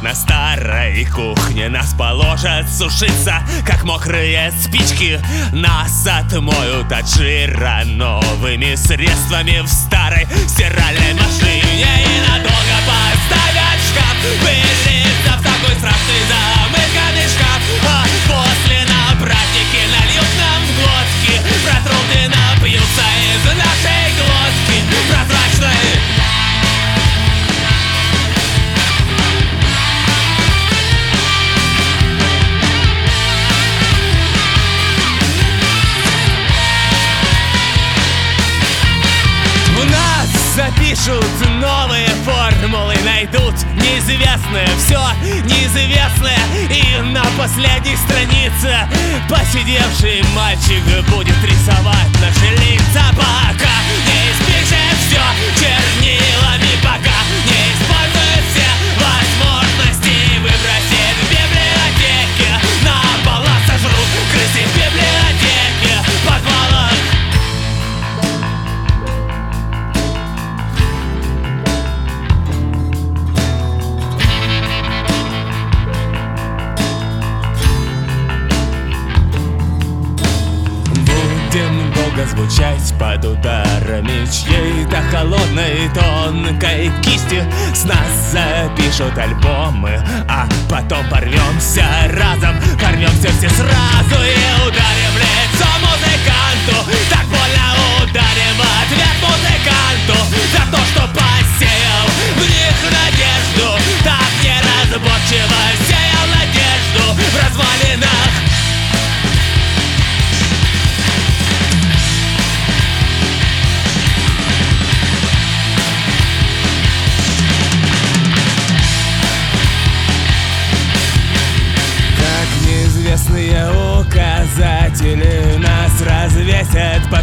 на старой кухне. Нас положат сушиться, как мокрые спички. Нас отмоют от жира новыми средствами в старой стиральной машине. И надолго поставят в шкаф, пылиться в такой страшный замыканный шкаф. А после на практике нальют нам в глотки, протрут и напьются из нашей глотки прозрачной. Запишут новые формулы, найдут неизвестное, все неизвестное. И на последней странице посидевший мальчик будет рисовать наши лица. Пока не испишет все чернилами, пока не использует все возможности, выбросит в библиотеке. На пола сожрут крысы в библиотеке, подвалах. Будем долго звучать под ударами чьей-то холодной тонкой кисти. С нас запишут альбомы, а потом порвемся разом. Порвемся все сразу и ударим в лицо музыканту. Так больно ударим в ответ музыканту за то, что посеял в них надежду. Так неразборчиво сеял надежду в развалинах. Неизвестные указатели нас развесят по